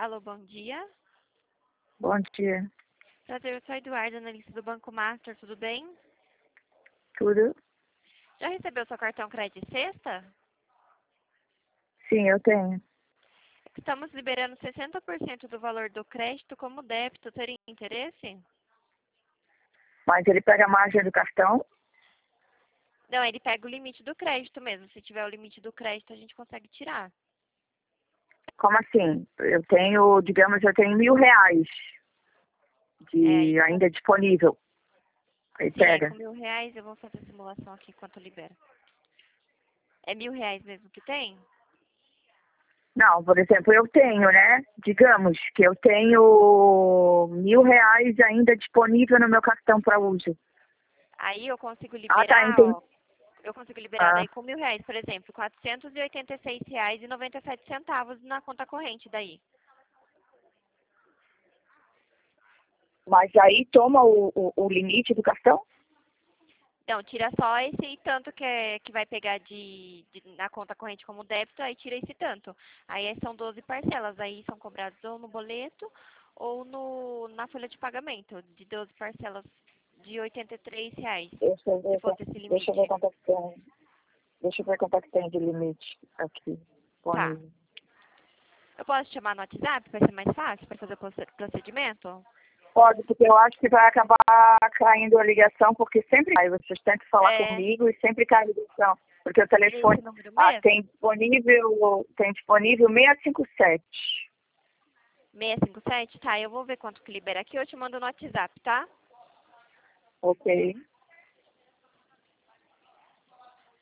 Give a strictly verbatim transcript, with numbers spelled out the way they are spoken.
Alô, bom dia. Bom dia. Prazer, eu sou a Eduarda, analista do Banco Master, tudo bem? Tudo? Já recebeu seu cartão crédito sexta? Sim, eu tenho. Estamos liberando sessenta por cento do valor do crédito como débito. Teria interesse? Mas ele pega a margem do cartão? Não, ele pega o limite do crédito mesmo. Se tiver o limite do crédito, a gente consegue tirar. Como assim? Eu tenho, digamos, eu tenho mil reais É, aí de com, ainda disponível. Aí sim, aí pega. com mil reais eu vou fazer a simulação aqui enquanto libera. É mil reais mesmo que tem? Não, por exemplo, eu tenho, né? Digamos que eu tenho mil reais ainda disponível no meu cartão para uso. Aí eu consigo Ah, tá, liberar, entendi. ó. Eu consigo liberar Ah, daí com mil reais, por exemplo, quatrocentos e oitenta e seis reais e noventa e sete centavos na conta corrente daí. mas aí toma o, o, o limite do cartão? Então, tira só esse tanto que, é, que vai pegar de, de- na conta corrente como débito, aí tira esse tanto. Aí são doze parcelas, aí são cobrados ou no boleto ou no, na folha de pagamento, de doze parcelas de oitenta e três reais, Deixa eu se ver, fosse esse deixa eu ver limite. quanto é que tem. Deixa eu ver quanto é que tem de limite aqui Tá. disponível. Eu posso te chamar no WhatsApp para ser mais fácil, para fazer o proce- procedimento? Pode, porque eu acho que vai acabar caindo a ligação, porque sempre cai. Vocês tentam falar É comigo e sempre cai a ligação. Porque o telefone esse número ah, mesmo? tem disponível, tem disponível seiscentos e cinquenta e sete. seiscentos e cinquenta e sete? Tá, eu vou ver quanto que libera aqui, eu te mando no WhatsApp, tá? Ok?